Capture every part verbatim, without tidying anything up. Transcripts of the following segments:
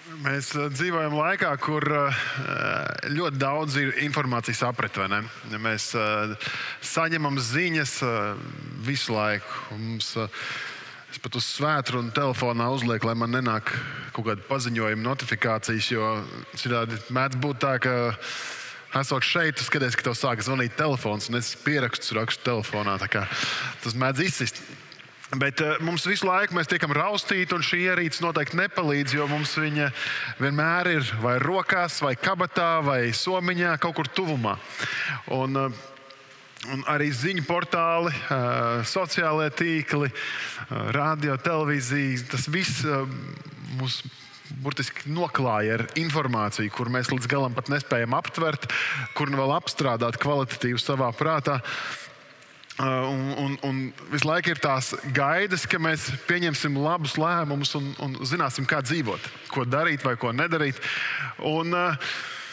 Mēs dzīvojam laikā, kur ļoti daudz ir informācijas apritve. Mēs saņemam ziņas visu laiku. Mums, es pat uz svētdienu telefonā uzlieku, lai man nenāk kaut kāda paziņojuma notifikācijas, jo citādi mēdz būt tā, ka esot šeit, tu skaties, ka tev sāk zvanīt telefons, un es pierakstus rakstu telefonā. Tas mēdz izsist. Bet uh, mums visu laiku mēs tiekam raustīti, un šī ierīce noteikti nepalīdz, jo mums viņa vienmēr ir vai rokās, vai kabatā, vai somiņā, kaut kur tuvumā. Un, uh, un arī ziņu portāli, uh, sociālie tīkli, uh, radio, televīzija, tas viss uh, mūs burtiski noklāja ar informāciju, kur mēs līdz galam pat nespējam aptvert, kur vēl apstrādāt kvalitatīvi savā prātā. Uh, un, un, un visu laiku ir tās gaidas, ka mēs pieņemsim labus lēmumus un, un zināsim, kā dzīvot, ko darīt vai ko nedarīt. Un, uh,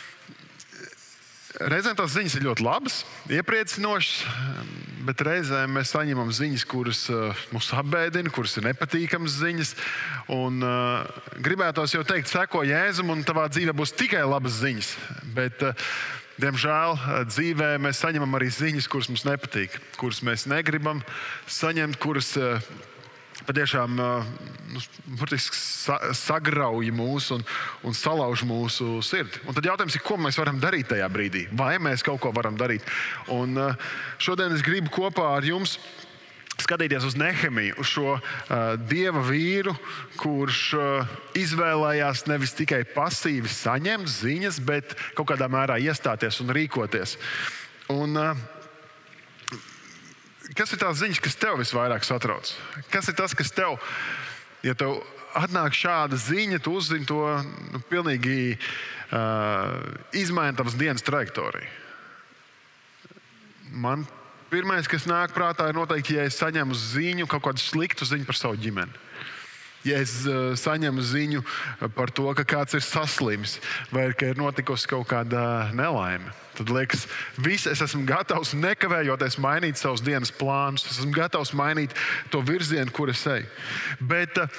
reizēm tās ziņas ir ļoti labas, iepriecinošas, bet reizēm mēs saņemam ziņas, kuras uh, mūs apbēdina, kuras ir nepatīkamas ziņas. Un, uh, gribētos jau teikt, seko Jēzum, un tavā dzīvē būs tikai labas ziņas. Bet, uh, Diemžēl dzīvē mēs saņemam arī ziņas, kuras mums nepatīk, kuras mēs negribam saņemt, kuras patiešām nu, sagrauj mūsu un, un salauž mūsu sirdi. Un tad jautājums ir, ko mēs varam darīt tajā brīdī? Vai mēs kaut ko varam darīt? Un šodien es gribu kopā ar jums skatīties uz Nehemiju, uz šo uh, dieva vīru, kurš uh, izvēlējās nevis tikai pasīvi saņemt ziņas, bet kaut kādā mērā iestāties un rīkoties. Un, uh, kas ir tās ziņas, kas tev visvairāk satrauc? Kas ir tas, kas tev, ja tev atnāk šāda ziņa, tu uzzini to nu, pilnīgi uh, izmaina tavas dienas trajektoriju? Man Pirmais, kas nāk prātā, ir noteikti, ja es saņemu ziņu, kaut kādu sliktu ziņu par savu ģimeni. Ja es uh, saņemu ziņu par to, ka kāds ir saslims vai ka ir notikusi kaut kāda nelaime, tad liekas, viss, es esmu gatavs nekavējoties mainīt savus dienas plānus. Es esmu gatavs mainīt to virzienu, kur es eju. Bet uh,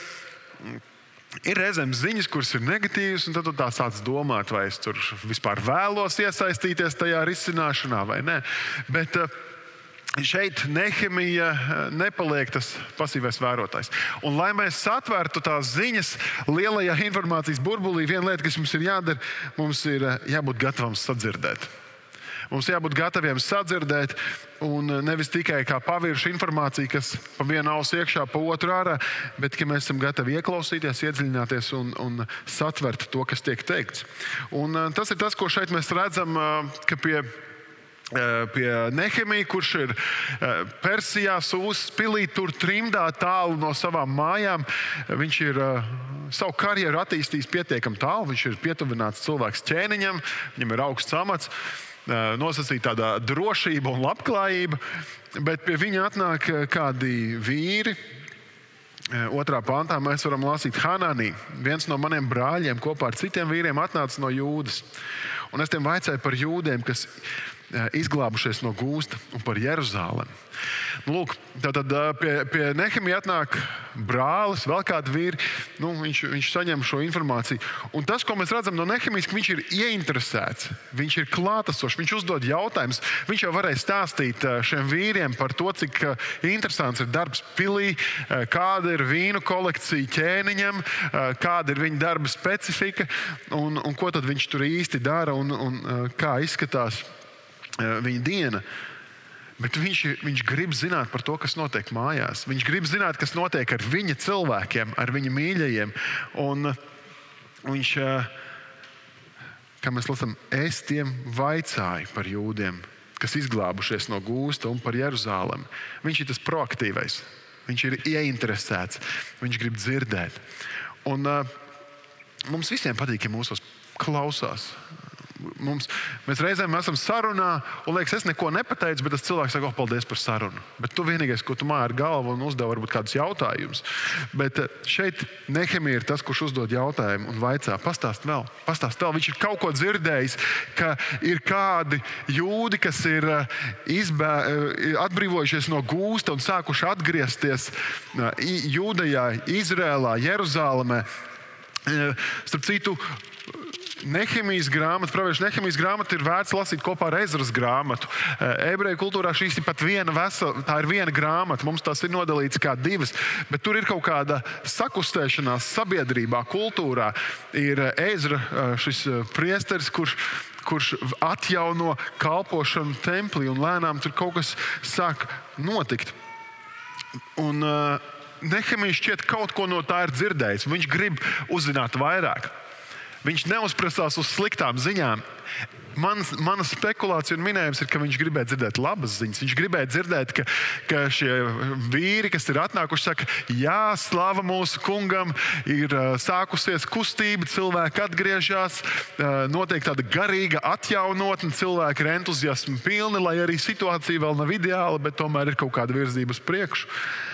ir reizēm ziņas, kuras ir negatīvas, un tad tu tā sāc domāt, vai es tur vispār vēlos iesaistīties tajā risināšanā vai nē. Bet uh, šeit Nehemija nepaliek tas pasīvais vērotājs. Un, lai mēs satvērtu tās ziņas lielajā informācijas burbulī, viena lieta, kas mums ir jādara, mums ir jābūt gatavam sadzirdēt. Mums jābūt gataviem sadzirdēt, un nevis tikai kā pavirša informācija, kas pa vienu ausu iekšā, pa otru ārā, bet ka mēs esam gatavi ieklausīties, iedziļināties un, un satvert to, kas tiek teikts. Un tas ir tas, ko šeit mēs redzam, ka pie pie Nehemija, kurš ir Persijā, Sūzas pilī, tur trimdā tālu no savām mājām. Viņš ir savu karjeru attīstījis pietiekami tālu, viņš ir pietuvināts cilvēks ķēniņam, viņam ir augsts amats, nosacīta tāda drošība un labklājība, bet pie viņa atnāk kādi vīri. Otrā pantā mēs varam lasīt, Hananī, viens no maniem brāļiem kopā ar citiem vīriem atnāca no Jūdas. Un es tiem vaicāju par jūdiem, kas izglābušies no gūsta, un par Jeruzalemi. Lūk, tātad pie, pie Nehemija atnāk brālis, vēl kādi vīri, nu, viņš, viņš saņem šo informāciju. Un tas, ko mēs redzam no Nehemijas, ka viņš ir ieinteresēts, viņš ir klātesošs, viņš uzdod jautājumus. Viņš jau varēja stāstīt šiem vīriem par to, cik interesants ir darbs pilī, kāda ir vīnu kolekcija ķēniņam, kāda ir viņa darba specifika, un, un ko tad viņš tur īsti dara, un, un kā izskatās viņa diena. Bet viņš, viņš grib zināt par to, kas notiek mājās. Viņš grib zināt, kas notiek ar viņa cilvēkiem, ar viņa mīļajiem. Un viņš, kā mēs lasām, es tiem vaicāju par jūdiem, kas izglābušies no gūsta, un par Jeruzalemi. Viņš ir tas proaktīvais. Viņš ir ieinteresēts. Viņš grib dzirdēt. Un mums visiem patīk, ja mūsos klausās. Mums, mēs reizēm esam sarunā, un liekas, es neko nepateicu, bet tas cilvēks saka, oh, paldies par sarunu. Bet tu vienīgais, ko tu māji ar galvu un uzdev varbūt kādus jautājumus. Bet šeit Nehemija ir tas, kurš uzdod jautājumu un vaicā, pastāst vēl, pastāst vēl. Viņš ir kaut ko dzirdējis, ka ir kādi jūdi, kas ir izbē, atbrīvojušies no gūsta un sākuši atgriezties Jūdejā, Izrēlā, Jeruzalemē. Starp citu, Nehemijas grāmata, pravieša Nehemijas grāmata ir vērts lasīt kopā ar Ezras grāmatu. Ebreju kultūrā šīs ir pat viena vesela, tā ir viena grāmata. Mums tās ir nodalītas kā divas, bet tur ir kaut kāda sakustēšanās sabiedrībā, kultūrā. Ir Ezra, šis priesteris, kurš, kurš atjauno kalpošanu templī, un lēnām tur kaut kas sāk notikt. Un uh, Nehemijs šķiet kaut ko no tā ir dzirdējis. Viņš grib uzzināt vairāk. Viņš neuzprasās uz sliktām ziņām. Mans, mana spekulācija un minējums ir, ka viņš gribēja dzirdēt labas ziņas. Viņš gribēja dzirdēt, ka, ka šie vīri, kas ir atnākuši, saka, jā, slava mūsu kungam, ir uh, sākusies kustība, cilvēki atgriežas, uh, notiek tāda garīga atjaunotne, cilvēki ir entuziasmi pilni, lai arī situācija vēl nav ideāla, bet tomēr ir kaut kāda virzība uz priekšu.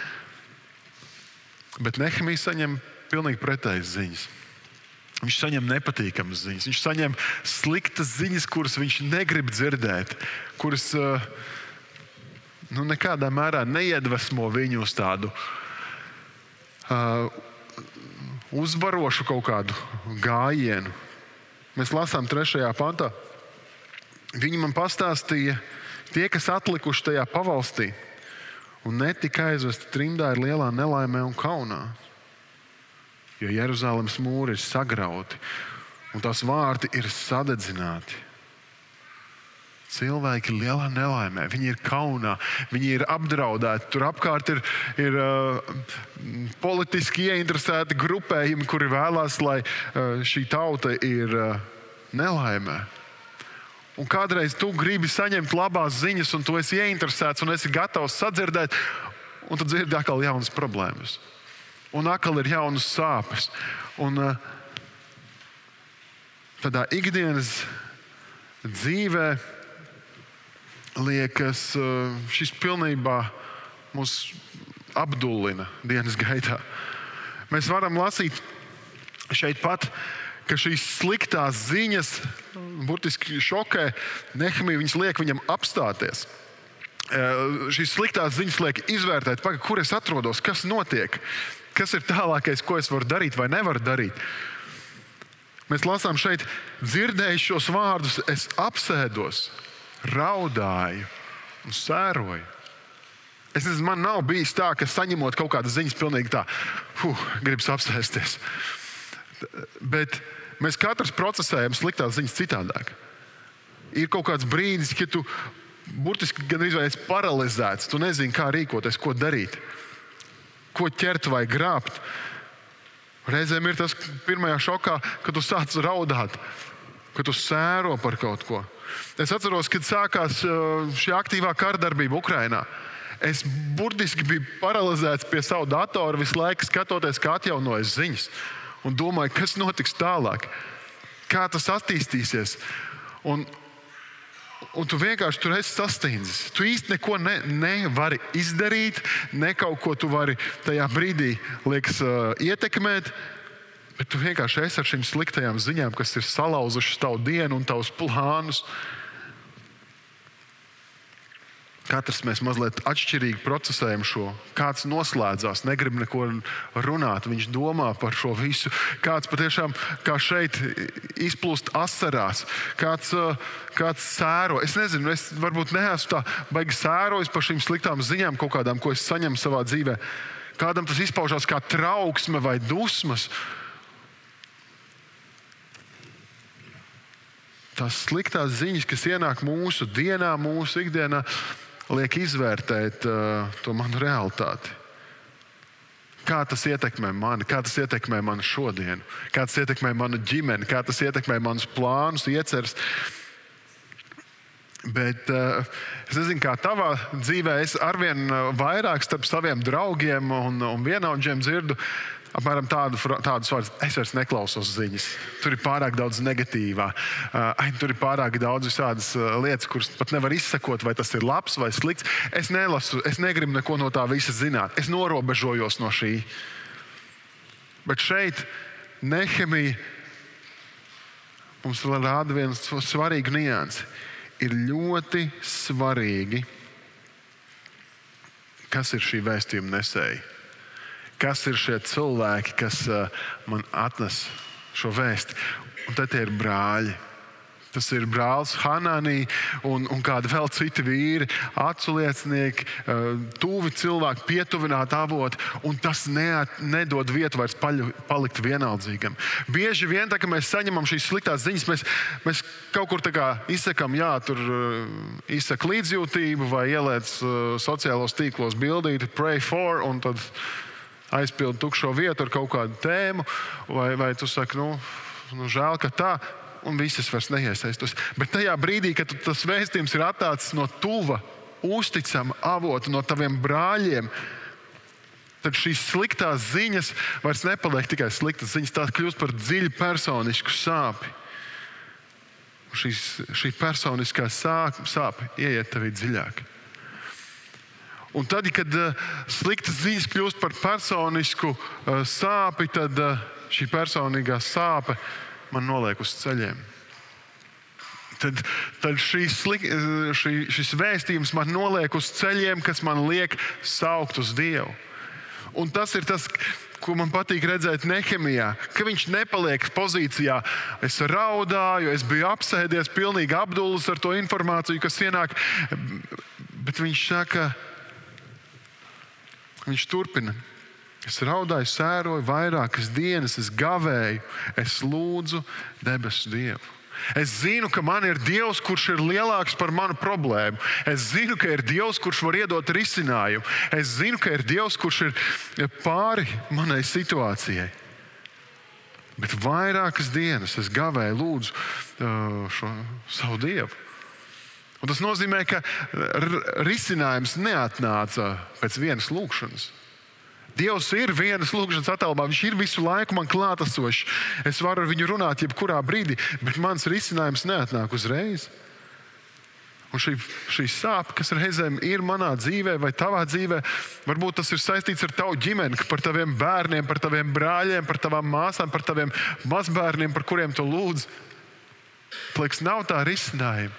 Bet Nehemijs saņem pilnīgi pretējas ziņas. Viņš saņem nepatīkamas ziņas, viņš saņem sliktas ziņas, kuras viņš negrib dzirdēt, kuras nu, nekādā mērā neiedvesmo viņu uz tādu uh, uzvarošu kaut kādu gājienu. Mēs lasām trešajā pantā. Viņi man pastāstīja, tie, kas atlikuši tajā pavalstī un netika aizvesti trimdā, ir lielā nelaimē un kaunā. Jo Jeruzalemes mūri ir sagrauti un tās vārti ir sadedzināti. Cilvēki ir lielā nelaimē, viņi ir kaunā, viņi ir apdraudēti. Tur apkārt ir, ir uh, politiski ieinteresēti grupējumi, kuri vēlās, lai uh, šī tauta ir uh, nelaimē. Un kādreiz tu gribi saņemt labās ziņas, un tu esi ieinteresēts un esi gatavs sadzirdēt, un tu dzirdi atkal jaunas problēmas. Un atkal ir jaunas sāpes. Un uh, tādā ikdienas dzīvē liekas, uh, šis pilnībā mūs apdullina dienas gaitā. Mēs varam lasīt šeit pat, ka šīs sliktās ziņas burtiski šokē Nehemiju, viņas liek viņam apstāties. Uh, šīs sliktās ziņas liek izvērtēt, paga, kur es atrodos, kas notiek. Kas ir tālākais, ko es varu darīt vai nevaru darīt? Mēs lasām šeit, dzirdēju šos vārdus, es apsēdos, raudāju un sēroju. Es nezinu, man nav bijis tā, ka saņemot kaut kādas ziņas pilnīgi tā, huh, gribas apsēsties. Bet mēs katrs procesējam sliktās ziņas citādāk. Ir kaut kāds brīdis, kad tu burtiski gandrīz vai esi paralizēts, tu nezini, kā rīkoties, ko darīt. Ko ķert vai grābt. Reizēm ir tas pirmajā šokā, kad tu sāc raudāt, kad tu sēro par kaut ko. Es atceros, kad sākās šī aktīvā kardarbība Ukrainā. Es burtiski biju paralizēts pie savu datoru visu laiku, skatoties, kā atjaunojas ziņas. Un domāju, kas notiks tālāk, kā tas attīstīsies. Un Un tu vienkārši tur esi sastindzis. Tu īsti neko ne, nevari izdarīt, ne kaut ko tu vari tajā brīdī liekas, uh, ietekmēt, bet tu vienkārši esi ar šīm sliktajām ziņām, kas ir salauzušas tavu dienu un tavus plānus. Katrs mēs mazliet atšķirīgi procesējam šo. Kāds noslēdzās, negrib neko runāt, viņš domā par šo visu. Kāds patiešām, kā šeit, izplūst asarās. Kāds, kāds sēro. Es nezinu, es varbūt neesmu tā baigi sērojis par šīm sliktām ziņām kaut kādām, ko es saņemu savā dzīvē. Kādam tas izpaužās kā trauksme vai dusmas. Tās sliktās ziņas, kas ienāk mūsu dienā, mūsu ikdienā, liek izvērtēt uh, to manu realitāti. Kā tas ietekmē mani, kā tas ietekmē manu šodienu, kā tas ietekmē manu ģimeni, kā tas ietekmē manus plānus, ieceres. Bet uh, es nezinu, kā tavā dzīvē, es arvien vairāk starp saviem draugiem un, un vienaudžiem dzirdu apmēram tādu, tādus vārdus, es vairs neklausos ziņas. Tur ir pārāk daudz negatīvā. Uh, tur ir pārāk daudz visādas uh, lietas, kuras pat nevar izsekot, vai tas ir labs vai slikts. Es nelasu, es negribu neko no tā visa zināt. Es norobežojos no šī. Bet šeit Nehemija mums rāda vienu svarīgu niansi. Ir ļoti svarīgi, kas ir šī vēstījuma nesēja. kas ir šie cilvēki, kas uh, man atnes šo vēsti. Un tad tie ir brāļi. Tas ir brālis Hanānī un, un kādi vēl citi vīri, aculiecinieki, tuvi cilvēki, pietuvināti avoti, un tas neat, nedod vietu vairs paļu, palikt vienaldzīgam. Bieži vien, tā, kad mēs saņemam šīs sliktās ziņas, mēs, mēs kaut kur tā kā izsakam, jā, tur izsaka līdzjūtību vai ieliec sociālos tīklos bildīti, pray for, un tad aizpild tukšo vietu ar kaut kādu tēmu, vai, vai tu saki, nu, nu žēl, ka tā. Un visas vairs neiesaistos. Bet tajā brīdī, kad tas vēstījums ir atnācis no tuva, uzticama avota, no taviem brāļiem, tad šīs sliktās ziņas vairs nepaliek tikai sliktas ziņas, tās kļūst par dziļu personisku sāpi. Šīs, šī personiskā sāpe, sāpe ieiet tevī dziļāk. Un tad, kad uh, sliktas ziņas kļūst par personisku uh, sāpi, tad uh, šī personīgā sāpe man noliek uz ceļiem. Tad, tad šīs, šī, šis vēstījums man noliek uz ceļiem, kas man liek saukt uz Dievu. Un tas ir tas, ko man patīk redzēt Nehemijā, ka viņš nepaliek pozīcijā. Es raudāju, es biju apsēdies, pilnīgi apdulis ar to informāciju, kas ienāk. Bet viņš saka, viņš turpina. Es raudāju, sēroju vairākas dienas, es gavēju, es lūdzu debesu Dievu. Es zinu, ka man ir Dievs, kurš ir lielāks par manu problēmu. Es zinu, ka ir Dievs, kurš var iedot risinājumu. Es zinu, ka ir Dievs, kurš ir pāri manai situācijai. Bet vairākas dienas es gavēju, lūdzu šo savu Dievu. Un tas nozīmē, ka risinājums neatnāca pēc vienas lūkšanas. Dievs ir vienas lūkšanas attālumā, viņš ir visu laiku man klātesošs. Es varu ar viņu runāt jebkurā brīdī, bet mans risinājums neatnāk uzreiz. Un šī, šī sāpe, kas reizēm ir manā dzīvē vai tavā dzīvē, varbūt tas ir saistīts ar tavu ģimeni, par taviem bērniem, par taviem brāļiem, par tavām māsām, par taviem mazbērniem, par kuriem tu lūdz. Liekas, nav tā risinājuma.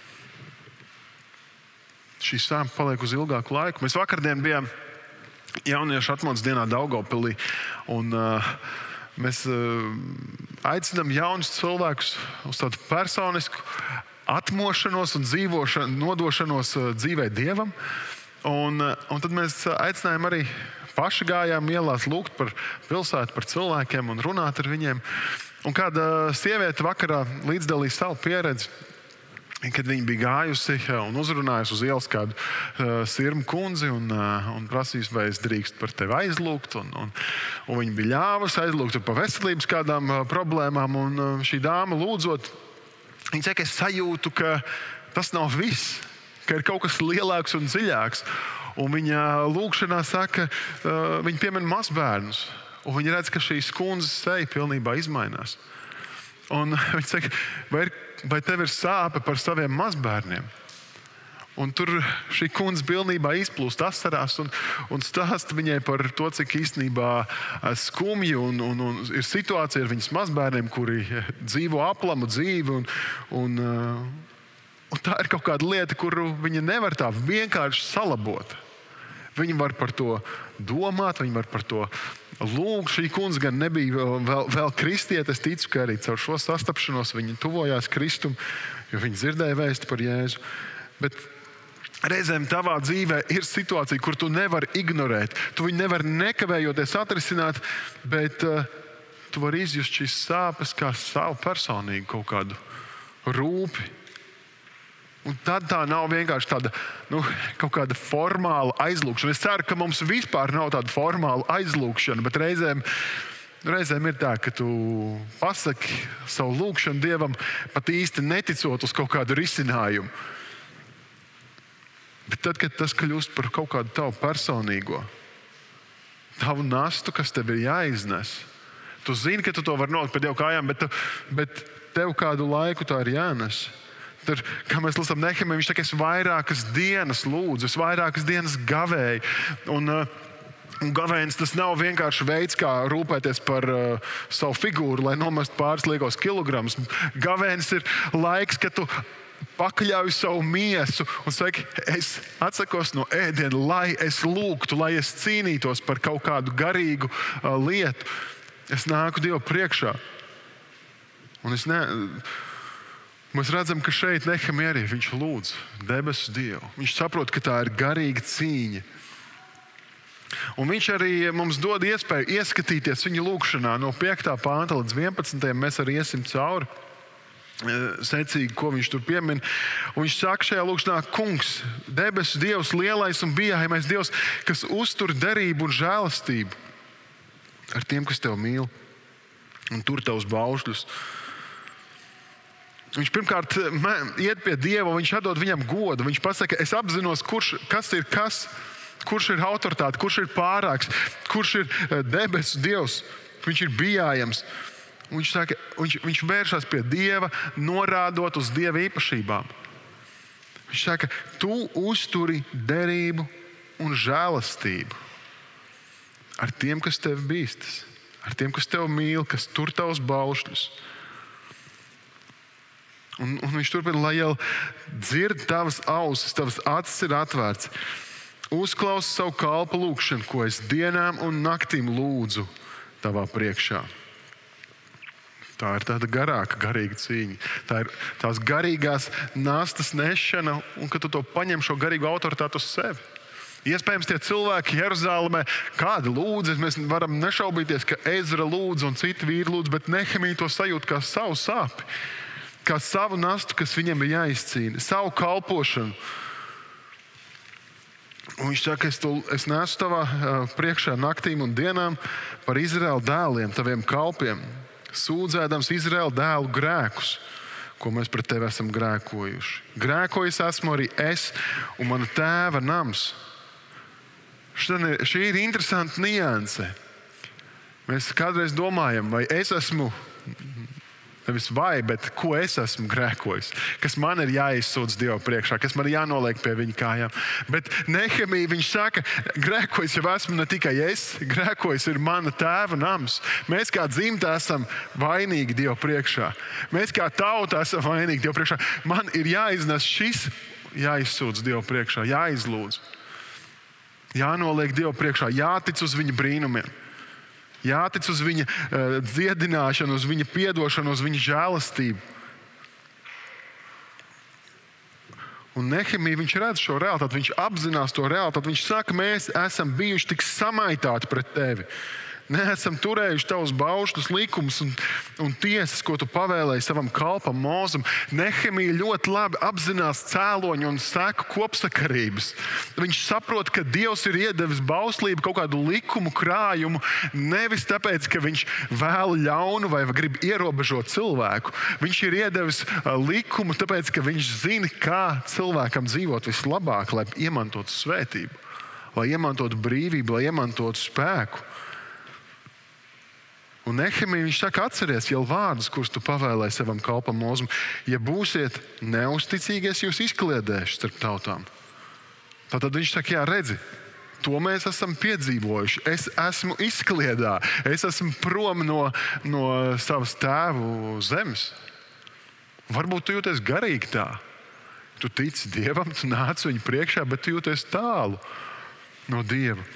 Šī sāpe paliek uz ilgāku laiku. Mēs vakardien bijām jauniešu atmodas dienā Daugavpilī. Un, uh, mēs uh, aicinām jaunus cilvēkus uz tādu personisku atmošanos un dzīvošanu, nodošanos uh, dzīvē Dievam. Un, uh, un tad mēs aicinājām arī paši gājām ielās lūgt par pilsētu, par cilvēkiem un runāt ar viņiem. Un kāda sieviete vakarā līdzdalīja savu pieredzi, kad viņa bija gājusi un uzrunājusi uz ielas kādu uh, sirmu kundzi un, uh, un prasījusi, vai es drīkstu par tevi aizlūgt. Un, un, un viņa bija ļāvusi aizlūgt par veselības kādām uh, problēmām. Un uh, šī dāma lūdzot, viņa saka, es sajūtu, ka tas nav viss, ka ir kaut kas lielāks un dziļāks. Un viņa lūgšanā saka, uh, viņa piemin mazbērnus. Un viņa redz, ka šīs kundzes seja pilnībā izmainās. Un viņa saka, vai, ir, vai tev ir sāpe par saviem mazbērniem? Un tur šī kundze pilnībā izplūst asarās un, un stāsta viņai par to, cik īstenībā skumji un, un, un ir situācija ar viņas mazbērniem, kuri dzīvo aplamu dzīvi. Un, un, un tā ir kaut kāda lieta, kuru viņa nevar tā vienkārši salabot. Viņi var par to domāt, viņi var par to lūgt. Šī kundze gan nebija vēl, vēl kristiete. Es ticu, ka arī caur šo sastapšanos viņa tuvojās Kristum, jo viņa dzirdēja vēstu par Jēzu. Bet reizēm tavā dzīvē ir situācija, kur tu nevari ignorēt. Tu viņu nevari nekavējoties atrisināt, bet uh, tu vari izjust šīs sāpes kā savu personīgu kaut kādu rūpi. Un tad tā nav vienkārši tāda nu, kaut kāda formāla aizlūgšana. Es ceru, ka mums vispār nav tāda formāla aizlūgšana, bet reizēm, reizēm ir tā, ka tu pasaki savu lūgšanu Dievam pat īsti neticot uz kaut kādu risinājumu. Bet tad, kad tas kļūst par kaut kādu tavu personīgo, tavu nastu, kas tev ir jāiznes, tu zini, ka tu to vari nolikt pie Dieva kājām, bet, bet tev kādu laiku tā ir jānes. Tur, kā mēs lasām Nehemiju, viņš saka, es vairākas dienas lūdzu, es vairākas dienas gavēju. Un, un gavēns tas nav vienkārši veids, kā rūpēties par uh, savu figūru, lai nomestu pāris liekos kilogramus. Gavēns ir laiks, kad tu pakļauj savu miesu un saka, es atsakos no ēdiena, lai es lūgtu, lai es cīnītos par kaut kādu garīgu uh, lietu. Es nāku Dievu priekšā. Un es ne... Mēs redzam, ka šeit Nehemija arī viņš lūdz debesu Dievu. Viņš saprot, ka tā ir garīga cīņa. Un viņš arī mums dod iespēju ieskatīties viņa lūgšanā no piektā panta līdz vienpadsmitajam. Mēs arī iesim cauri secīgi, ko viņš tur piemin. Un viņš saka šajā lūgšanā, kungs, debesu Dievs, lielais un bijājamais Dievs, kas uztur derību un žēlastību ar tiem, kas tev mīl un tur tavus baušļus. Viņš pirmkārt iet pie Dieva, viņš atdod viņam godu. Viņš pasaka, es apzinos, kurš, kas ir kas, kurš ir autoritāte, kurš ir pārāks, kurš ir debesu Dievs. Viņš ir bijājams. Viņš, saka, viņš, viņš vēršas pie Dieva, norādot uz Dieva īpašībām. Viņš saka, tu uzturi derību un žēlastību ar tiem, kas tev bīstas, ar tiem, kas tev mīl, kas tur tavus baušļus. Un, un viņš turpina, lai jau dzird tavas ausis, tavas acis ir atvērts. Uzklausi savu kalpa lūgšanu, ko es dienām un naktīm lūdzu tavā priekšā. Tā ir tāda garāka, garīga cīņa. Tā ir tās garīgās nastas nešana, un ka tu to paņem šo garīgo autoritāti uz sevi. Iespējams, tie cilvēki Jeruzālēmē, kādi lūdz, mēs varam nešaubīties, ka Ezra lūdz un citi vīri lūdz, bet Nehemija to sajūt kā savu sāpi, kā savu nastu, kas viņam ir jāizcīna, savu kalpošanu. Un viņš saka, es, to, es nesu tavā priekšā naktīm un dienām par Izraēla dēliem, taviem kalpiem, sūdzēdams Izraēla dēlu grēkus, ko mēs pret tevi esam grēkojuši. Grēkojis esmu arī es un mana tēva nams. Šī ir interesanta nianse. Mēs kādreiz domājam, vai es esmu, nevis vai, bet ko es esmu grēkojis, kas man ir jāizsūdz Dievu priekšā, kas man ir jānoliek pie viņa kājām. Bet Nehemija, viņš saka, grēkojis jau esmu ne tikai es, grēkojis ir mana tēva nams. Mēs kā dzimta esam vainīgi Dievu priekšā. Mēs kā tauta esam vainīgi Dievu priekšā. Man ir jāiznes šis, jāizsūdz Dievu priekšā, jāizlūdz. Jānoliek Dievu priekšā, jātic uz viņa brīnumiem. Jātic uz viņa uh, dziedināšanu, uz viņa piedošanu, uz viņa žēlastību. Un Nehemija, viņš redz šo realitāti, viņš apzinās to realitāti. Viņš saka, mēs esam bijuši tik samaitāti pret tevi. Neesam turējuši tavus baušļus, likumus un, un tiesas, ko tu pavēlēji savam kalpam Mozum. Nehemija ļoti labi apzinās cēloņu un seku kopsakarības. Viņš saprot, ka Dievs ir iedevis bauslību, kaut kādu likumu krājumu, nevis tāpēc, ka viņš vēl ļaunu vai grib ierobežot cilvēku. Viņš ir iedevis likumu, tāpēc, ka viņš zina, kā cilvēkam dzīvot vislabāk, lai iemantotu svētību, lai iemantotu brīvību, lai iemantotu spēku. Un Nehemija, viņš saka, atceries jau vārdus, kurus tu pavēlēji savam kalpam Mozum. Ja būsiet neusticīgi, es jūs izkliedēšu starp tautām. Tātad viņš saka, jā, redzi, to mēs esam piedzīvojuši. Es esmu izkliedā, es esmu prom no, no savas tēvu zemes. Varbūt tu jūties garīgi tā. Tu tici Dievam, tu nāc viņu priekšā, bet tu jūties tālu no Dieva.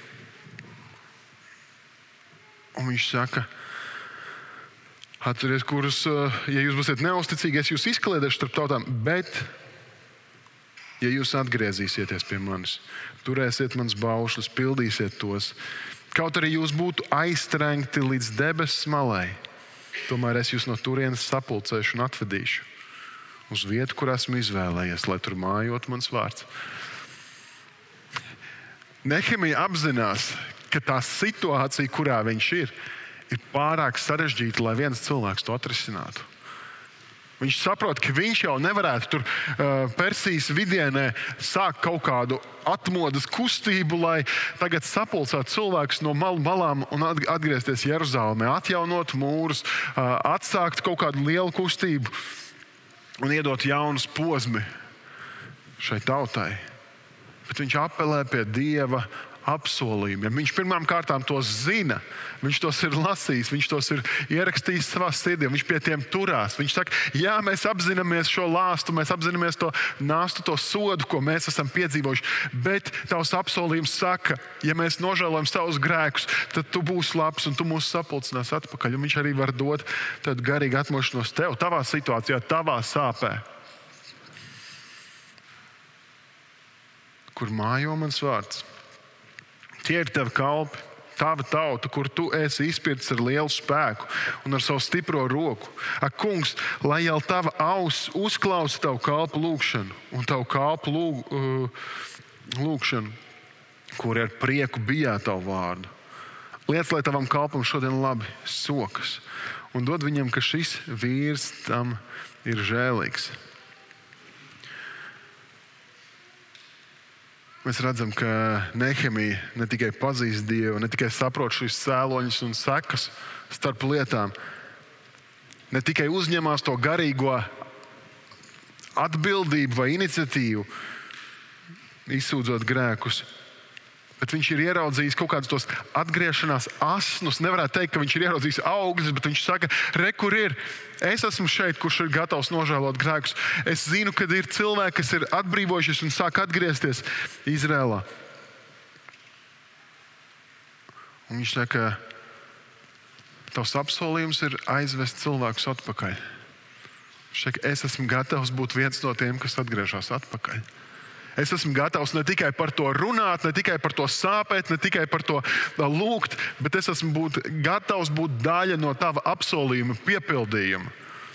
Un viņš saka, atceries, kurus, ja jūs būsiet neusticīgi, es jūs izkliedēšu starp tautām, bet, ja jūs atgriezīsieties pie manis, turēsiet manas baušļus, pildīsiet tos, kaut arī jūs būtu aiztrengti līdz debesu malai, tomēr es jūs no turienes sapulcēšu un atvedīšu uz vietu, kur esmu izvēlējies, lai tur mājot mans vārds. Nehemija apzinās, ka tā situācija, kurā viņš ir, ir pārāk sarežģīta, lai viens cilvēks to atrisinātu. Viņš saprot, ka viņš jau nevarētu tur uh, Persijas vidienē sākt kaut kādu atmodas kustību, lai tagad sapulcētu cilvēkus no malu malām un atgriezties Jeruzālēmē, atjaunot mūrus, uh, atsākt kaut kādu lielu kustību un iedot jaunus posmi šai tautai. Bet viņš apelē pie Dieva apsolījumiem. Viņš pirmām kārtām tos zina, viņš tos ir lasījis, viņš tos ir ierakstījis savā sirdī, viņš pie tiem turās. Viņš saka, jā, mēs apzināmies šo lāstu, mēs apzināmies to nāstu, to sodu, ko mēs esam piedzīvojuši, bet tavs apsolījums saka, ja mēs nožēlojam savus grēkus, tad tu būsi labs un tu mūs sapulcinās atpakaļ. Un viņš arī var dot tādu garīgu atmošanos tev, tavā situācijā, tavā sāpē. Kur mājo mans vārds? Tie ir tavi kalpi, tava tauta, kur tu esi izpircis ar lielu spēku un ar savu stipro roku. Ak, kungs, lai jau tava auss uzklausa tavu kalpu lūgšanu un tavu kalpu lūg, uh, lūgšanu, kur ar prieku bijā tavu vārdu. Liec, lai tavam kalpam šodien labi sokas un dod viņam, ka šis vīrs tam ir žēlīgs. Mēs redzam, ka Nehemija ne tikai pazīst Dievu, ne tikai saprot šīs cēloņus un sekas starp lietām, ne tikai uzņemās to garīgo atbildību vai iniciatīvu, izsūdzot grēkus, bet viņš ir ieraudzījis kaut kādus tos atgriešanās asnus. Nevarētu teikt, ka viņš ir ieraudzījis augļus, bet viņš saka, re, kur ir? Es esmu šeit, kurš ir gatavs nožēlot grēkus. Es zinu, ka ir cilvēki, kas ir atbrīvojušies un sāk atgriezties Izrēlā. Un viņš saka, tavs apsolījums ir aizvest cilvēkus atpakaļ. Viņš saka, es esmu gatavs būt viens no tiem, kas atgriežas atpakaļ. Es esmu gatavs ne tikai par to runāt, ne tikai par to sāpēt, ne tikai par to lūgt, bet es esmu būt, gatavs būt daļa no tava apsolījuma piepildījuma.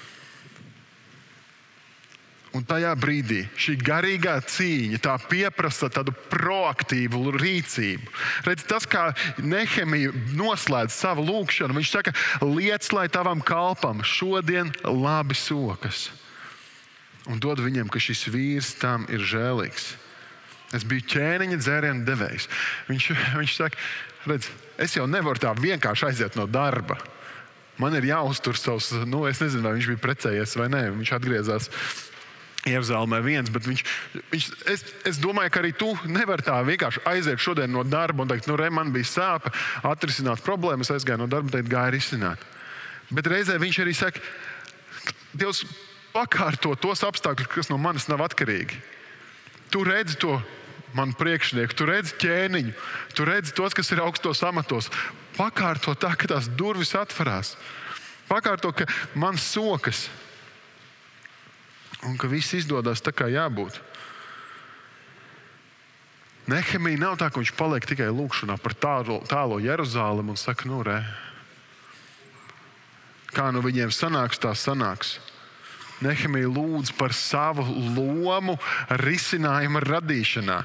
Un tajā brīdī šī garīgā cīņa, tā pieprasa tādu proaktīvu rīcību. Redz, tas, kā Nehemija noslēdz savu lūgšanu, viņš saka, liec, lai tavam kalpam šodien labi sokas. Un dod viņam, ka šis vīrs tam ir žēlīgs. Es biju ķēniņa dzērienu devējs. Viņš, viņš saka, redz, es jau nevaru tā vienkārši aiziet no darba. Man ir jāuztur savs, nu, es nezinu, vai viņš bija precējies vai nē. Viņš atgriezās Jeruzālēmē viens, bet viņš, viņš, es, es domāju, ka arī tu nevari tā vienkārši aiziet šodien no darba un teikt, nu, re, man bija sāpe, atrisināt problēmas, aizgāju no darba, teikt, gāju risināt. Bet reizē viņš arī saka, Dievs, pakārto tos apstākļus, kas no manis nav atkarīgi. Tu redzi to manu priekšnieku, tu redzi ķēniņu, tu redzi tos, kas ir augstos amatos. Pakārto tā, ka tās durvis atverās. Pakārto, ka man sokas un ka viss izdodas tā, kā jābūt. Nehemija nav tā, ka viņš paliek tikai lūkšanā par tālo, tālo Jeruzālemi un saka, nu re, kā nu viņiem sanāks, tā sanāks. Nehemija lūdz par savu lomu risinājumu radīšanā.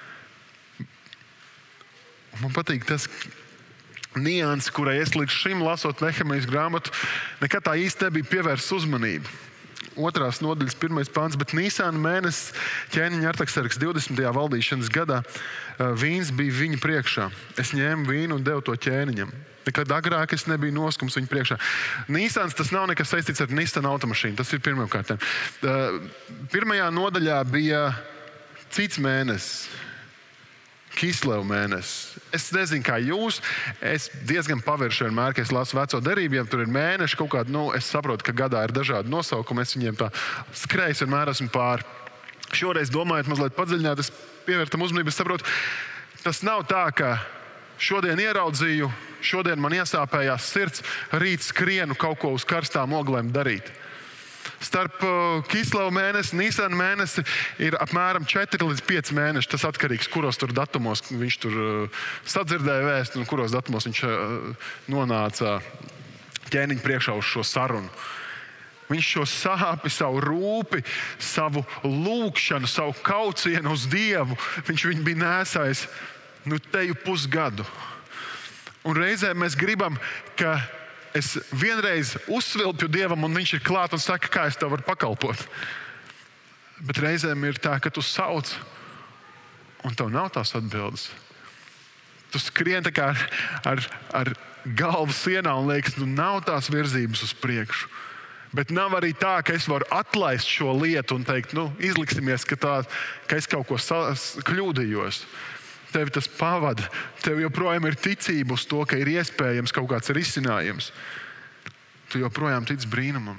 Man patīk tas nianses, kurai es līdz šim lasot Nehemijas grāmatu, nekad tā īsti nebija pievērsta uzmanība. Otrās nodaļas pirmais pants, bet Nīsāna mēnesis ķēniņa Artaksarks divdesmitajā valdīšanas gadā vīns bija viņa priekšā. Es ņēmu vīnu un devu to ķēniņam. Nekad agrāk es nebiju noskums viņa priekšā. Nīsāns tas nav nekas saistīts ar Nissan automašīnu. Tas ir pirmām kārtām. Pirmajā nodaļā bija cits mēnesis. Kisleva mēnesis. Es nezinu, kā jūs. Es diezgan pavēršu vienmēr, ka es lasu veco derību, ja tur ir mēneši kaut kādi, nu, es saprotu, ka gadā ir dažādi nosaukumi, es viņiem tā skrējis vienmēr esmu pāri. Šoreiz domājot mazliet padziļināt, es pievērtam uzmanību, es saprotu, tas nav tā, ka šodien ieraudzīju, šodien man iesāpējās sirds, rīt skrienu kaut ko uz karstām oglēm darīt. Starp Kisleva mēnesi, Nīsana mēnesi ir apmēram četri līdz pieci mēneši. Tas atkarīgs, kuros tur datumos viņš tur sadzirdēja vēstu un kuros datumos viņš nonāca ķēniņa priekšā uz šo sarunu. Viņš šo sāpi, savu rūpi, savu lūgšanu, savu kaucienu uz Dievu, viņš viņu bija nēsājis nu, teju pusgadu. Un reizē mēs gribam, ka es vienreiz uzsvilpju Dievam, un viņš ir klāt un saka, kā es tev varu pakalpot. Bet reizēm ir tā, ka tu sauc, un tev nav tās atbildes. Tu skrien tā kā ar, ar, ar galvu sienā un liekas, nu nav tās virzības uz priekšu. Bet nav arī tā, ka es varu atlaist šo lietu un teikt, nu izliksimies, ka, tā, ka es kaut ko kļūdījos. tevi tas pavada, tev joprojām ir ticība uz to, ka ir iespējams kaut kāds risinājums. Tu joprojām tic brīnumam.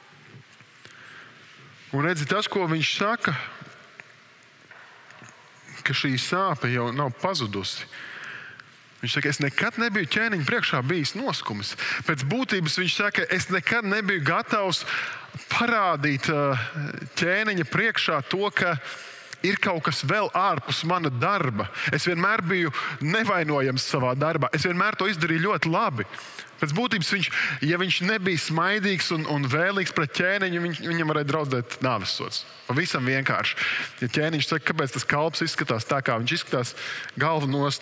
Un redzi, tas, ko viņš saka, ka šī sāpe jau nav pazudusi. Viņš saka, es nekad nebiju ķēniņa priekšā bijis noskumis. Pēc būtības viņš saka, es nekad nebiju gatavs parādīt ķēniņa priekšā to, ka ir kaut kas vēl ārpus mana darba. Es vienmēr biju nevainojams savā darbā. Es vienmēr to izdarīju ļoti labi. Pēc būtības, viņš, ja viņš nebija smaidīgs un, un vēlīgs pret ķēniņu, viņ, viņam varēja draudēt nāvessods. Pavisam vienkārši. Ja ķēniņš saka, kāpēc tas kalps izskatās tā, kā viņš izskatās, galva nost.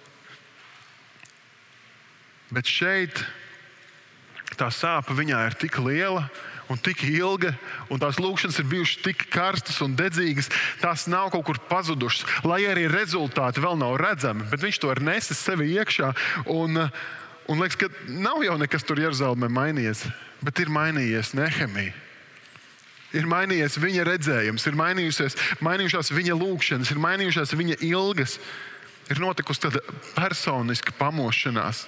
Bet šeit tā sāpe viņā ir tik liela un tik ilga, un tās lūkšanas ir bijušas tik karstas un dedzīgas, tās nav kaut kur pazudušas, lai arī rezultāti vēl nav redzami, bet viņš to ir nesis sevi iekšā, un, un liekas, ka nav jau nekas tur Jeruzalemē mainījies, bet ir mainījies Nehemija. Ir mainījies viņa redzējums, ir mainījušās viņa lūkšanas, ir mainījušās viņa ilgas, ir notikusi tāda personiska pamošanās.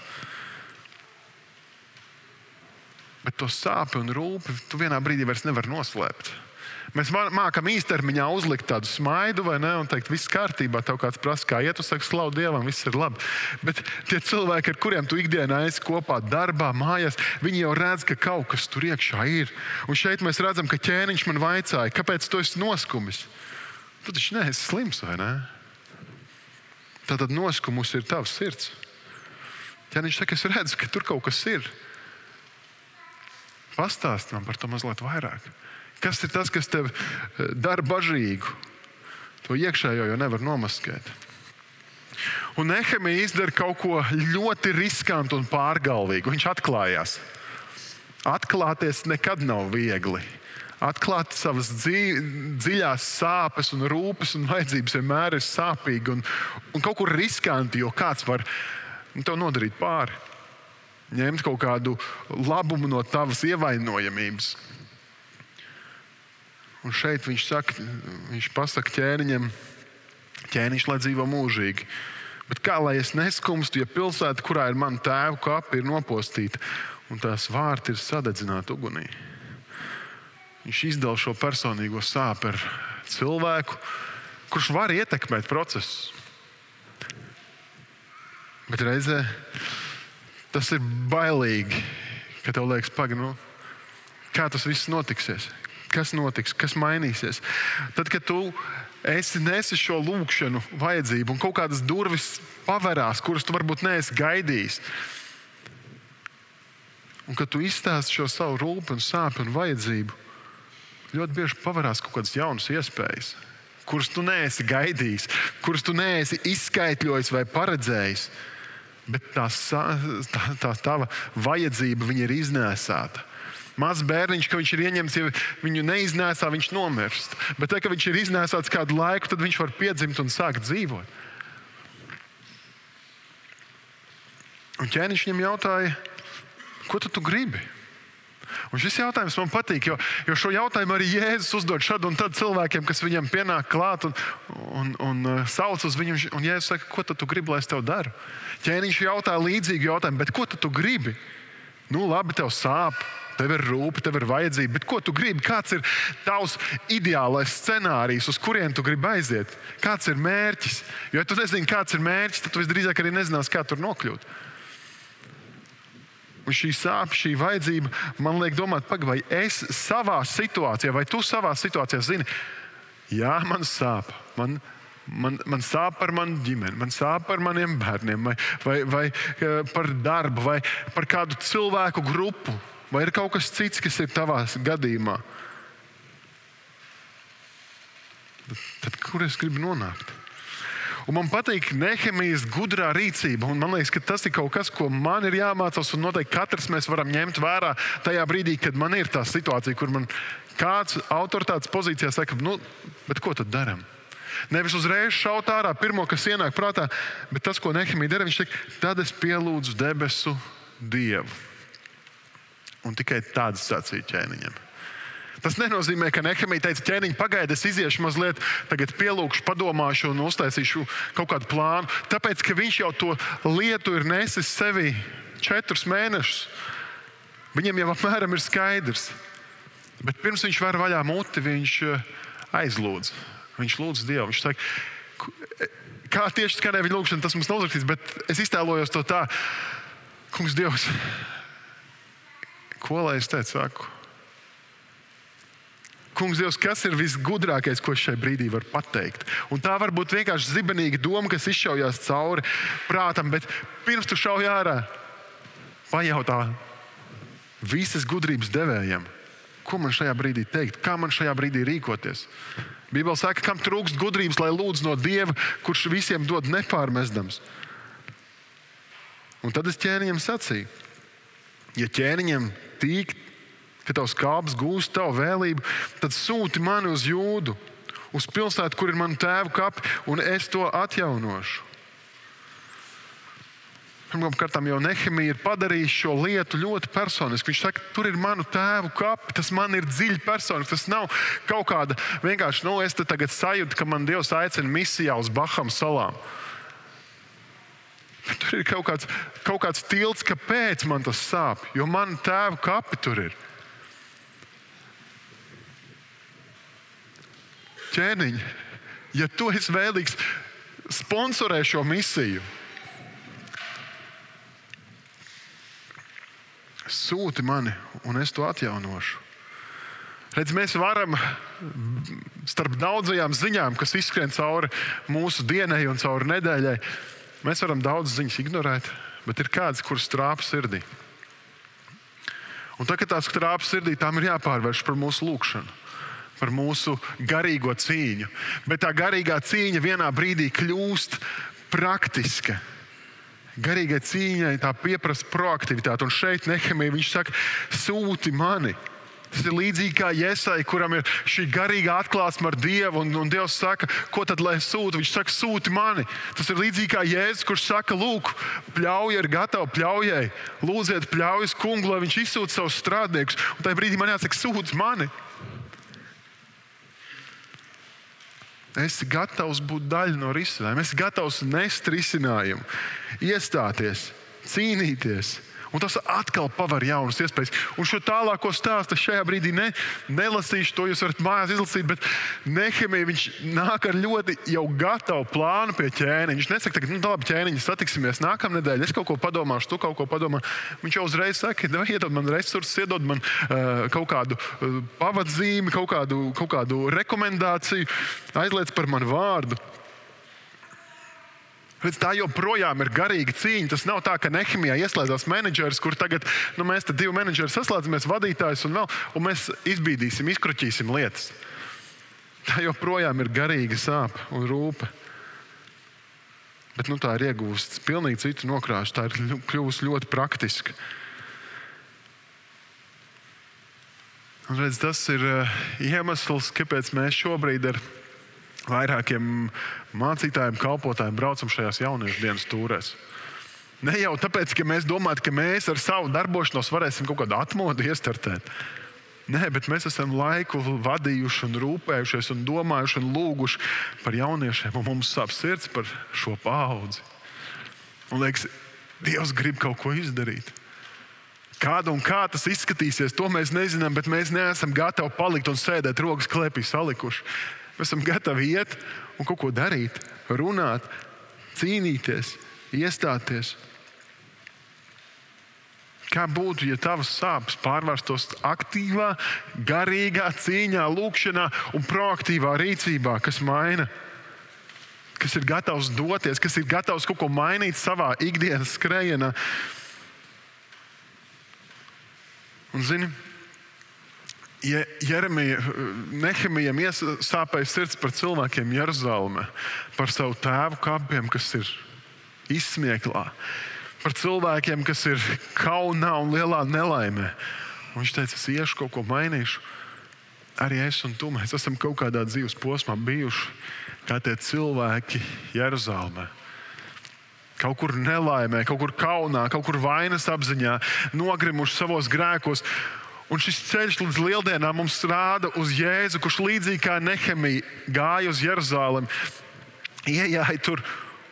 Bet to sāpi un rūpi tu vienā brīdī vairs nevar noslēpt. Mēs mākam īstermiņā uzlikt tādu smaidu, vai ne, un teikt, viss kārtībā, tev kāds prasa, kā iet, tu saki, slavu Dievam, viss ir labi. Bet tie cilvēki, ar kuriem tu ikdienā esi kopā darbā, mājās, viņi jau redz, ka kaut kas tur iekšā ir. Un šeit mēs redzam, ka ķēniņš man vaicāja, kāpēc tu esi noskumis? Tu taču neesi slims, vai ne? Tātad noskumus ir tavs sirds. Ķēniņš saka, es redzu, ka tur kaut kas ir. Pastāst man par to mazliet vairāk. Kas ir tas, kas tev dara bažīgu? To iekšējo jau nevar nomaskēt. Un Nehemija izdara kaut ko ļoti riskantu un pārgalvīgu. Viņš atklājās. Atklāties nekad nav viegli. Atklāt savas dzīv, dziļās sāpes un rūpes un vajadzības vienmēr ir sāpīgi un, un kaut kur riskanti, jo kāds var tev nodarīt pāri. Ņemt kaut kādu labumu no tavas ievainojamības. Un šeit viņš saka, viņš pasaka ķēniņam, ķēniņš, lai dzīvo mūžīgi. Bet kā lai es neskumstu, ja pilsēta, kurā ir mana tēva kapi, ir nopostīta un tās vārti ir sadedzināti ugunī? Viņš izdala šo personīgo sāpi ar cilvēku, kurš var ietekmēt procesus. Bet reizē tas ir bailīgi, ka tev liekas, pagaidi, nu, kā tas viss notiksies, kas notiks, kas mainīsies. Tad, kad tu esi nesi šo lūkšanu vajadzību un kaut kādas durvis paverās, kuras tu varbūt neesi gaidījis, un kad tu izstāsti šo savu rūpi un sāpi un vajadzību, ļoti bieži paverās kaut kādas jaunas iespējas, kuras tu neesi gaidījis, kuras tu neesi izskaitļojis vai paredzējis. Bet tā, tā, tā tava vajadzība viņa ir iznēsāta. Mazs bērniņš, ka viņš ir ieņemts, ja viņu neiznēsā, viņš nomirst. Bet, tad, kad viņš ir iznēsāts kādu laiku, tad viņš var piedzimt un sākt dzīvot. Un ķēniņš viņam jautāja, ko tu, tu gribi? Un šis jautājums man patīk, jo, jo šo jautājumu arī Jēzus uzdod šad un tad cilvēkiem, kas viņam pienāk klāt un, un, un uh, sauc uz viņu. Un Jēzus saka, ko tu gribi, lai es tev daru? Ķēniņš jautā līdzīgu jautājumu, bet ko tu gribi? Nu labi, tev sāp, tev ir rūpe, tev ir vajadzība, bet ko tu gribi? Kāds ir tavs ideālais scenārijs, uz kurien tu gribi aiziet? Kāds ir mērķis? Jo, ja tu nezini, kāds ir mērķis, tad tu visdrīzāk arī nezinās, kā tur nokļūt. Un šī sāpe, šī vajadzība man liek domāt, pagaidi, vai es savā situācijā, vai tu savā situācijā zini, jā, man sāp, man, man, man sāp par manu ģimeni, man sāp par maniem bērniem, vai, vai, vai par darbu, vai par kādu cilvēku grupu, vai ir kaut kas cits, kas ir tavā gadījumā. Tad kur es gribu nonākt? Un man patīk Nehemijas gudrā rīcība. Un man liekas, ka tas ir kaut kas, ko man ir jāmācās. Un noteikti katrs mēs varam ņemt vērā tajā brīdī, kad man ir tā situācija, kur man kāds autoritātes pozīcijā saka, nu, bet ko tad daram? Nevis uzreiz šaut ārā pirmo, kas ienāk prātā, bet tas, ko Nehemija dara, viņš teica, tad es pielūdzu debesu Dievu. Un tikai tāds sacīja ķēniņam. Tas nenozīmē, ka Nehemija teica, ķēniņ, pagaidi, es iziešu mazliet, tagad pielūkšu, padomāšu un uztaisīšu kaut kādu plānu. Tāpēc, ka viņš jau to lietu ir nesis sevi četrus mēnešus. Viņam jau apmēram ir skaidrs. Bet pirms viņš var vaļā muti, viņš aizlūdz. Viņš lūdz Dievu. Viņš saka, kā tieši skanēja viņa lūgšana, tas mums nav uzrakstīts, bet es iztēlojos to tā. Kungs Dievs, ko lai es te saku? Kungs Dievs, kas ir visgudrākais, ko es šai brīdī varu pateikt? Un tā var būt vienkārši zibenīga doma, kas izšaujās cauri prātam, bet pirms tu šauj ārā, pajautā visas gudrības devējiem, ko man šajā brīdī teikt, kā man šajā brīdī rīkoties. Bībele saka, kam trūkst gudrības, lai lūdz no Dieva, kurš visiem dod nepārmestams. Un tad es ķēniņam sacīju, ja ķēniņam tīk, ka tavs kalps gūst tavu vēlību, tad sūti mani uz Jūdu, uz pilsētu, kur ir manu tēvu kapi, un es to atjaunošu. Pirmkārt, jau Nehemija ir padarījis šo lietu ļoti personiski. Viņš saka, tur ir manu tēvu kapi, tas man ir dziļi personiski. Tas nav kaut kāda vienkārši, nu, es te tagad sajūtu, ka man Dievs aicina misijā uz Bahamu salām. Bet tur ir kaut kāds, kaut kāds tilts, kāpēc man tas sāp, jo manu tēvu kapi tur ir. Ķēniņ, ja tu esi vēlīgs sponsorē šo misiju, sūti mani, un es to atjaunošu. Redz, mēs varam starp daudzajām ziņām, kas izskrien cauri mūsu dienai un cauri nedēļai, mēs varam daudz ziņas ignorēt, bet ir kādas, kuras trāpa sirdī. Un tad, kad tās trāpa sirdī, tām ir jāpārvērš par mūsu lūgšanu, par mūsu garīgo cīņu. Bet tā garīgā cīņa vienā brīdī kļūst praktiska. Garīgai cīņai tā pieprasa proaktivitāti. Un šeit Nehemija viņš saka, sūti mani. Tas ir līdzīgi kā Jesai, kuram ir šī garīgā atklāsme ar Dievu. Un, un Dievs saka, ko tad lai sūtu? Viņš saka, sūti mani. Tas ir līdzīgi kā Jēzus, kurš saka, lūk, pļauja ir gatava pļaujai. Lūdziet pļaujas kungu, lai viņš izsūta savus strādniekus. Un tajā brīdī man jāsaka, sūti mani. Esi gatavs būt daļa no risinājuma. Esi gatavs nest risinājumu, iestāties, cīnīties. Un tas atkal paver jaunas iespējas. Un šo tālāko stāstu šajā brīdī ne, nelasīšu, to jūs varat mājās izlasīt, bet Nehemija viņš nāk ar ļoti jau gatavu plānu pie ķēniņa. Viņš nesaka, tagad, nu labi, ķēniņa, satiksimies nākamnedēļ, es kaut ko padomāšu, tu kaut ko padomā. Viņš jau uzreiz saka, iedod man resursus, iedod man uh, kaut kādu uh, pavadzīmi, kaut kādu, kaut kādu rekomendāciju, aizliec par manu vārdu. Redz, tā joprojām ir garīga cīņa. Tas nav tā, ka Nehemijā ieslēdzās menedžeris, kur tagad nu, mēs te divi menedžeri saslēdzamies, vadītājs un vēl, un mēs izbīdīsim, izkruķīsim lietas. Tā joprojām ir garīga sāpe un rūpe. Bet nu, tā ir iegūsta pilnīgi citu nokrāšu. Tā ir kļuvusi ļoti praktiska. Un redz, tas ir uh, iemesls, kāpēc mēs šobrīd ar vairākiem mācītājiem, kalpotājiem braucam šajās jauniešu dienas tūrēs. Ne jau tāpēc, ka mēs domājam, ka mēs ar savu darbošanos varēsim kaut kādu atmodu iestartēt. Nē, bet mēs esam laiku vadījuši un rūpējušies un domājuši un lūguši par jauniešiem. Un mums sāp sirds par šo paudzi. Un liekas, Dievs grib kaut ko izdarīt. Kāda un kā tas izskatīsies, to mēs nezinām, bet mēs neesam gatavi palikt un sēdēt rokas klēpī salikuši. Mēs esam gatavi iet un kaut ko darīt, runāt, cīnīties, iestāties. Kā būtu, ja tavas sāpes pārvērstos aktīvā, garīgā cīņā, lūkšanā un proaktīvā rīcībā, kas maina, kas ir gatavs doties, kas ir gatavs kaut ko mainīt savā ikdienas skrējienā. Un zini, ja Jeremija, Nehemijam iesāpēja sirds par cilvēkiem Jeruzalemē, par savu tēvu kapiem, kas ir izsmieklā, par cilvēkiem, kas ir kaunā un lielā nelaimē. Un viņš teica, es iešu kaut ko mainīšu. Arī es un tu, mēs esam kaut kādā dzīves posmā bijuši kā tie cilvēki Jeruzalemē. Kaut kur nelaimē, kaut kur kaunā, kaut kur vainas apziņā, nogrimuši savos grēkos. Un šis ceļš līdz Lieldienām mums rāda uz Jēzu, kurš līdzīgi kā Nehemija gāja uz Jeruzalemi, iejāja tur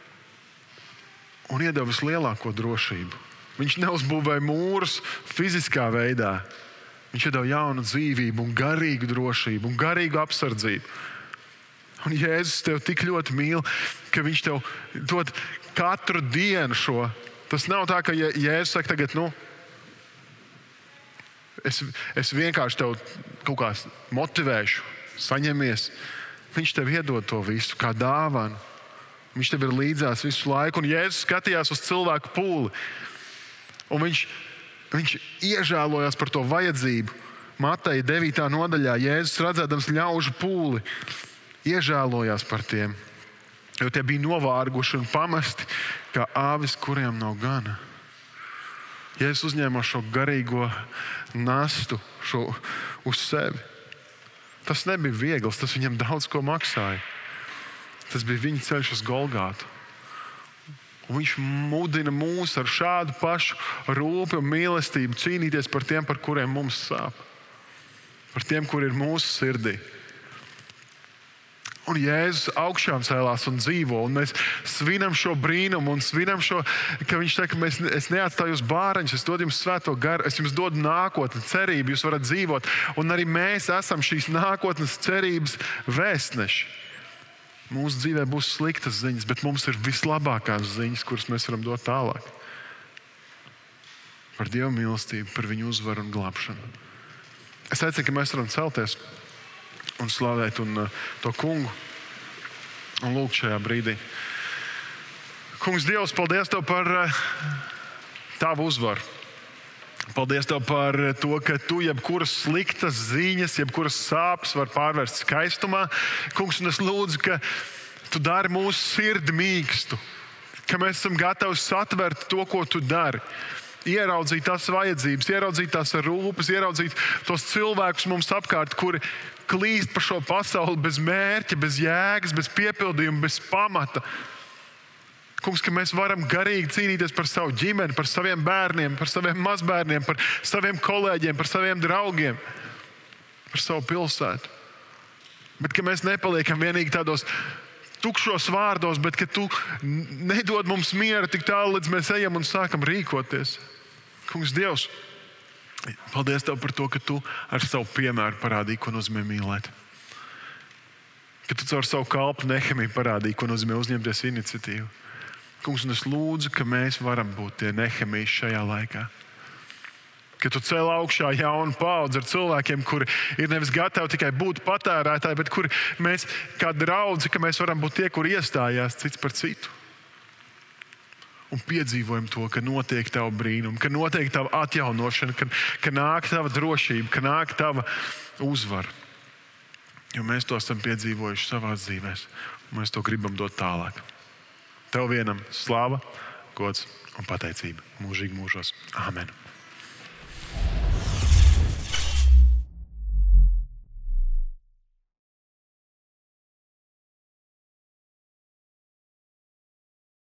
un iedeva vislielāko drošību. Viņš neuzbūvēja mūrus fiziskā veidā. Viņš iedeva jaunu dzīvību un garīgu drošību un garīgu apsardzību. Un Jēzus tev tik ļoti mīl, ka viņš tev dod katru dienu šo. Tas nav tā, ka Jēzus saka tagad, nu, Es, es vienkārši tev kaut kā motivēšu, saņemies. Viņš tev iedod to visu kā dāvanu. Viņš tev ir līdzās visu laiku. Un Jēzus skatījās uz cilvēku pūli. Un viņš, viņš iežēlojās par to vajadzību. Mateja devītā nodaļā Jēzus redzēdams ļaužu pūli, iežēlojās par tiem. Jo tie bija novārguši un pamesti kā āvis, kuriem nav gana. Jēzus uzņēma šo garīgo nastu šo uz sevi. Tas nebija viegls, tas viņam daudz ko maksāja. Tas bija viņa ceļš uz Golgātu. Un viņš mudina mūs ar šādu pašu rūpi un mīlestību cīnīties par tiem, par kuriem mums sāp. Par tiem, kuri ir mūsu sirdī. Un Jēzus augšām cēlās un dzīvo, un mēs svinam šo brīnumu un svinam šo, ka viņš teica, ka mēs, es neatstāju uz bāreņus, es dodu jums svēto garu, es jums dodu nākotni, cerību, jūs varat dzīvot. Un arī mēs esam šīs nākotnes cerības vēstneši. Mūsu dzīvē būs sliktas ziņas, bet mums ir vislabākās ziņas, kuras mēs varam dot tālāk. Par Dieva mīlestību, par viņu uzvaru un glābšanu. Es aicinu, ka mēs varam celties un slavēt un, uh, to kungu un lūgt šajā brīdī. Kungs, Dievs, paldies Tev par uh, Tavu uzvaru. Paldies Tev par to, ka Tu jebkuras sliktas ziņas, jebkuras sāpes var pārvērst skaistumā. Kungs, un es lūdzu, ka Tu dari mūsu sirdi mīkstu, ka mēs esam gatavi satvert to, ko Tu dari. Ieraudzīt tās vajadzības, ieraudzīt tās rūpes, ieraudzīt tos cilvēkus mums apkārt, kuri klīst pa šo pasauli bez mērķa, bez jēgas, bez piepildījuma, bez pamata. Kungs, ka mēs varam garīgi cīnīties par savu ģimeni, par saviem bērniem, par saviem mazbērniem, par saviem kolēģiem, par saviem draugiem, par savu pilsētu. Bet ka mēs nepaliekam vienīgi tādos tukšos vārdos, bet ka Tu nedod mums mieru tik tālu, līdz mēs ejam un sākam rīkoties. Kungs, Dievs, paldies Tev par to, ka Tu ar savu piemēru parādīji, ko nozīmē mīlēt. Ka Tu caur savu kalpu Nehemiju parādīji, ko nozīmē uzņemties iniciatīvu. Kungs, un es lūdzu, ka mēs varam būt tie Nehemiji šajā laikā. Ka Tu cēl augšā jaunu paudzi ar cilvēkiem, kuri ir nevis gatavi tikai būt patērētāji, bet kuri mēs kā draudzi, ka mēs varam būt tie, kuri iestājās cits par citu. Un piedzīvojam to, ka notiek Tava brīnuma, ka notiek Tava atjaunošana, ka, ka nāk Tava drošība, ka nāk Tava uzvara. Jo mēs to esam piedzīvojuši savās dzīvēs, un mēs to gribam dot tālāk. Tev vienam slāva, gods un pateicība mūžīgi mūžos. Āmen.